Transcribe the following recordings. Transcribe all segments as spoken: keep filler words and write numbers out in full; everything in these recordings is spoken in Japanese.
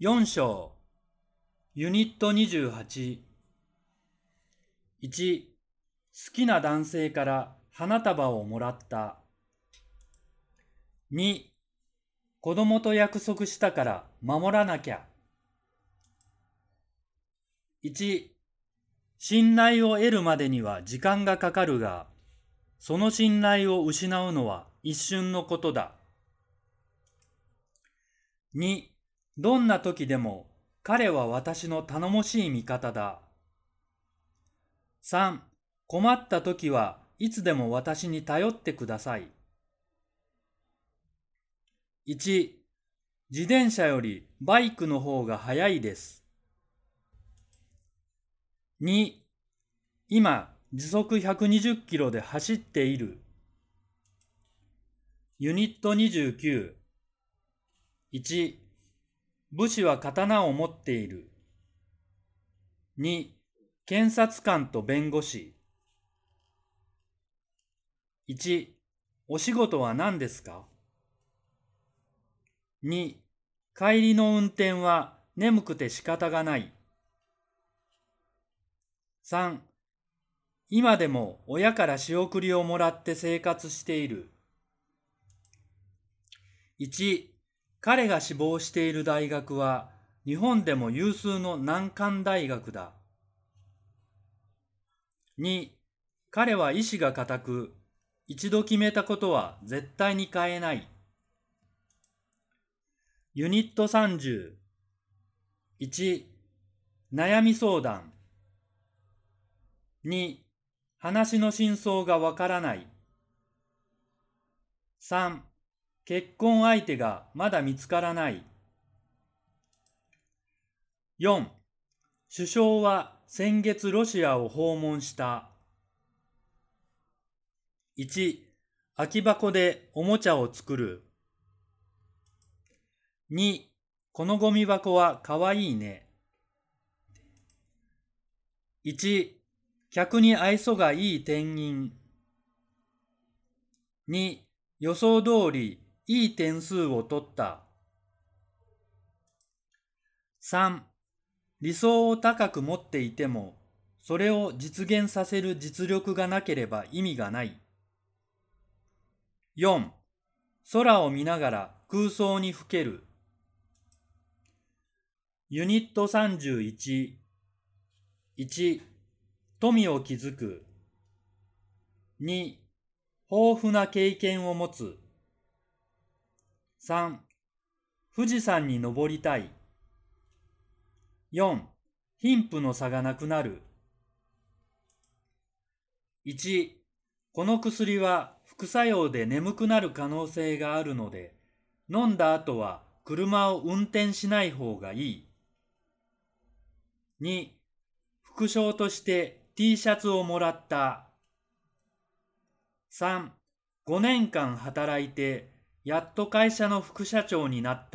よん章、ユニットにじゅうはち。いち、好きな男性から花束をもらった。に、子供と約束したから守らなきゃ。いち、信頼を得るまでには時間がかかるが、その信頼を失うのは一瞬のことだ。に、どんな時でも彼は私の頼もしい味方だ。さん、困った時はいつでも私に頼ってください。いち、自転車よりバイクの方が速いです。に、今時速ひゃくにじゅっキロで走っている。ユニットにじゅうきゅう。いち、武士は刀を持っている。に、検察官と弁護士。いち、お仕事は何ですか？に、帰りの運転は眠くて仕方がない。さん、今でも親から仕送りをもらって生活している。いち、彼が志望している大学は日本でも有数の難関大学だ。に、彼は意志が固く、一度決めたことは絶対に変えない。ユニットさんじゅう。いち、悩み相談。に、話の真相がわからない。さん、結婚相手がまだ見つからない。よん、首相は先月ロシアを訪問した。いち、空き箱でおもちゃを作る。に、このゴミ箱はかわいいね。いち、客に愛想がいい店員。に、予想通りいい点数を取った。さん、理想を高く持っていても、それを実現させる実力がなければ意味がない。よん、空を見ながら空想にふける。ユニットさんじゅういち。いち、富を築く。に、豊富な経験を持つ。さん、富士山に登りたい。よん、貧富の差がなくなる。いち、この薬は副作用で眠くなる可能性があるので、飲んだ後は車を運転しない方がいい。に、副賞として T シャツをもらった。さん、ごねんかん働いてやっと会社の副社長になった。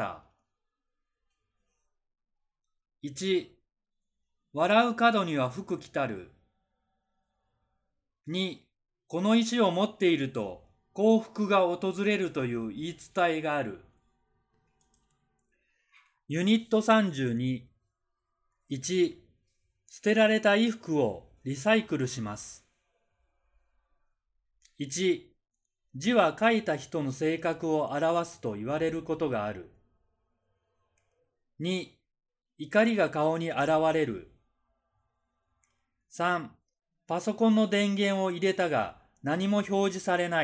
いち、笑う角には福来たる。に、この石を持っていると幸福が訪れるという言い伝えがある。ユニットさんじゅうに。いち、捨てられた衣服をリサイクルします。いち、字は書いた人の性格を表すと言われることがある。に、怒りが顔に現れる。さん、パソコンの電源を入れたが何も表示されない。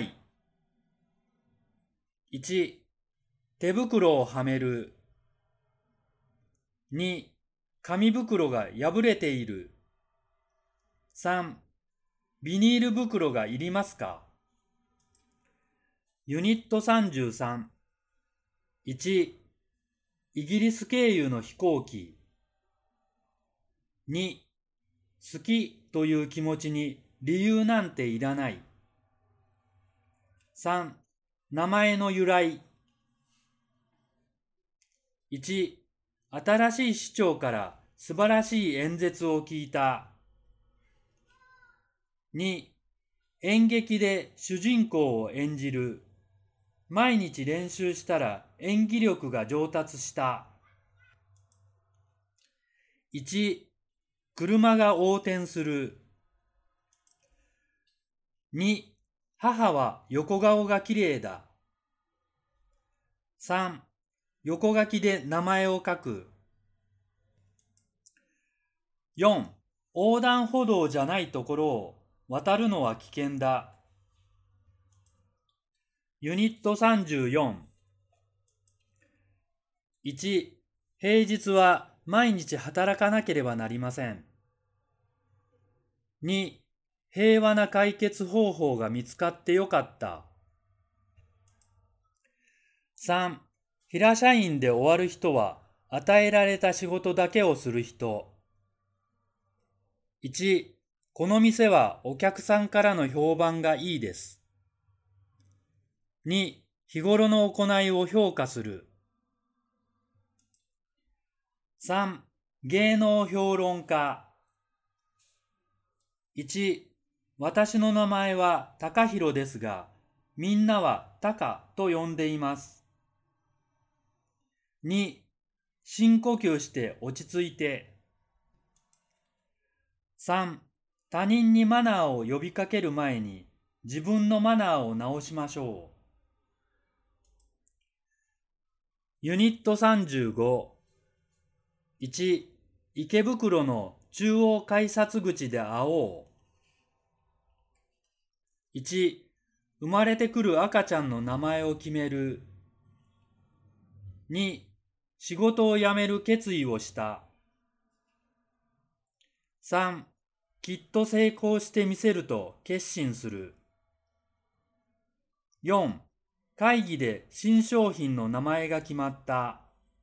いち、手袋をはめる。に、紙袋が破れている。さん、ビニール袋がいりますか？ユニットさんじゅうさん。いち、イギリス経由の飛行機。に、好きという気持ちに理由なんていらない。さん、名前の由来。いち、新しい市長から素晴らしい演説を聞いた。に、演劇で主人公を演じる。毎日練習したら演技力が上達した。 いち、車が横転する。に、母は横顔がきれいだ。さん、横書きで名前を書く。よん、横断歩道じゃないところを渡るのは危険だ。ユニットさんじゅうよん。いち、平日は毎日働かなければなりません。に、平和な解決方法が見つかってよかった。さん、平社員で終わる人は与えられた仕事だけをする人。いち、この店はお客さんからの評判がいいです。に、日頃の行いを評価する。さん、芸能評論家。いち、私の名前は高弘ですが、みんなはタカと呼んでいます。に、深呼吸して落ち着いて。さん、他人にマナーを呼びかける前に自分のマナーを直しましょう。ユニットさんじゅうご。いち、池袋の中央改札口で会おう。いち、生まれてくる赤ちゃんの名前を決める。に、仕事を辞める決意をした。さん、きっと成功してみせると決心する。よん、会議で新商品の名前が決まった。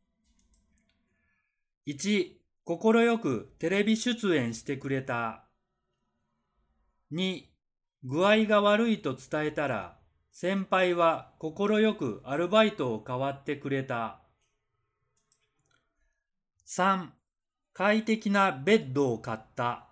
いち、快くテレビ出演してくれた。に、具合が悪いと伝えたら、先輩は快くアルバイトを代わってくれた。さん、快適なベッドを買った。